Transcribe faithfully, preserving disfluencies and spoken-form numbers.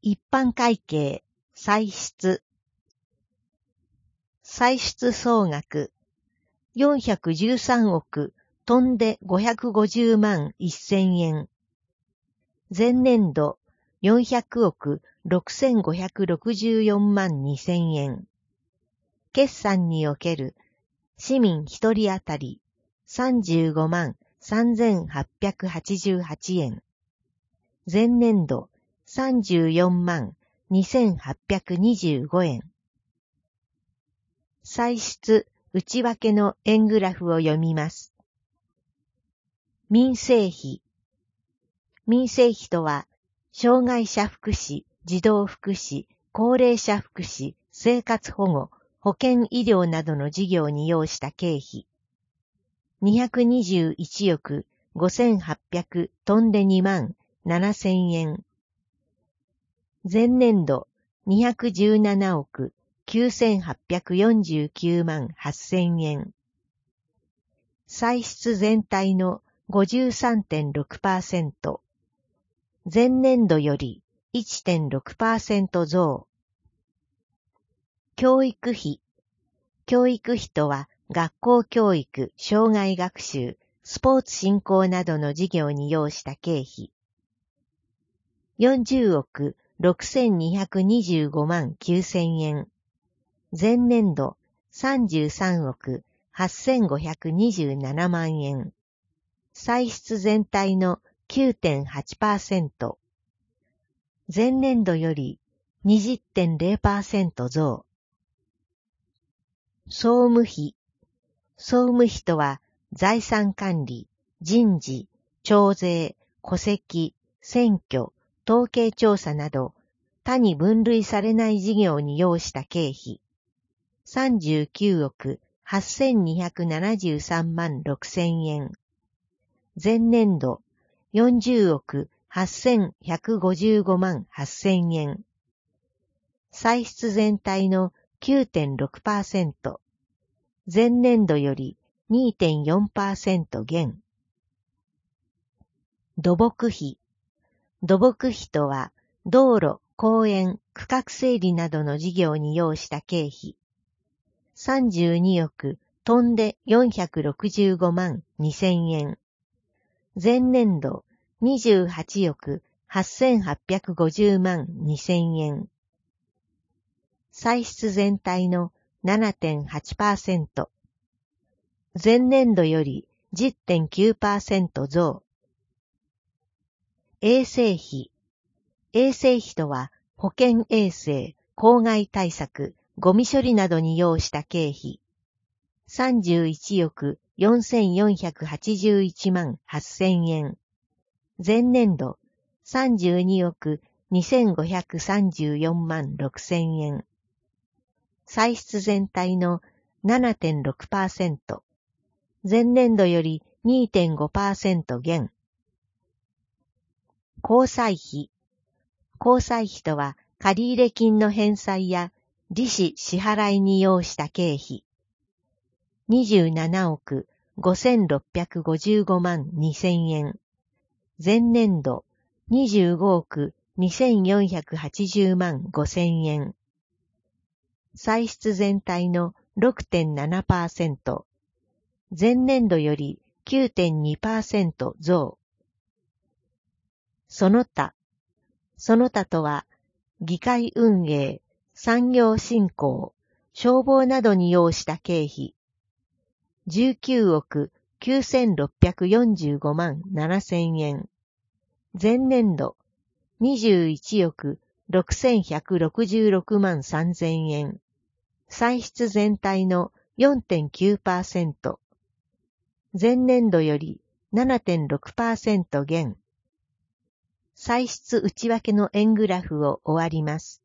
一般会計、歳出。歳出総額、よんひゃくじゅうさんおく、飛んでごひゃくごじゅうまんせんえん。前年度、よんひゃくおくろくせんごひゃくろくじゅうよんまんにせんえん。決算における、市民一人当たり、さんじゅうごまんさんぜんはっぴゃくはちじゅうはちえん。前年度、さんじゅうよんまんにせんはっぴゃくにじゅうごえん。歳出内訳の円グラフを読みます。民生費。民生費とは、障害者福祉、児童福祉、高齢者福祉、生活保護、保健医療などの事業に要した経費。にひゃくにじゅういちおくごせんはっぴゃく飛んでにまんななせんえん。前年度にひゃくじゅうななおくきゅうせんはっぴゃくよんじゅうきゅうまんはっせんえん。歳出全体の ごじゅうさんてんろくパーセント。前年度より いってんろくパーセント 増。教育費。教育費とは学校教育、生涯学習、スポーツ振興などの事業に要した経費。よんじゅうおくろくせんにひゃくにじゅうごまんきゅうせんえん。前年度さんじゅうさんおくはっせんごひゃくにじゅうななまんえん。歳出全体の きゅうてんはちパーセント。前年度より にじゅってんれいパーセント 増。総務費。総務費とは財産管理、人事、徴税、戸籍、選挙、統計調査など他に分類されない事業に要した経費。さんじゅうきゅうおくはっせんにひゃくななじゅうさんまんろくせんえん。前年度よんじゅうおくはっせんひゃくごじゅうごまんはっせんえん。歳出全体の きゅうてんろくパーセント。前年度より にてんよんパーセント 減。土木費。土木費とは道路、公園、区画整理などの事業に要した経費。さんじゅうにおく飛んでよんひゃくろくじゅうごまんにせんえん。前年度にじゅうはちおくはっせんはっぴゃくごじゅうまんにせんえん。歳出全体の ななてんはちパーセント。前年度より じゅってんきゅうパーセント 増。衛生費。衛生費とは保健衛生、公害対策、ゴミ処理などに要した経費。さんじゅういちおくよんせんよんひゃくはちじゅういちまんはっせんえん。前年度さんじゅうにおくにせんごひゃくさんじゅうよんまんろくせんえん。歳出全体の ななてんろくパーセント。前年度より にてんごパーセント 減。交際費。交際費とは借入金の返済や利子支払いに要した経費。にじゅうななおくごせんろっぴゃくごじゅうごまんにせんえん。前年度にじゅうごおくにせんよんひゃくはちじゅうまんごせんえん。歳出全体の ろくてんななパーセント。前年度より きゅうてんにパーセント 増。その他。その他とは、議会運営、産業振興、消防などに要した経費。じゅうきゅうおくきゅうせんろっぴゃくよんじゅうごまんななせんえん。前年度、にじゅういちおくろくせんひゃくろくじゅうろくまんさんぜんえん。歳出全体の よんてんきゅうパーセント。前年度より ななてんろくパーセント 減。歳出内訳の円グラフを終わります。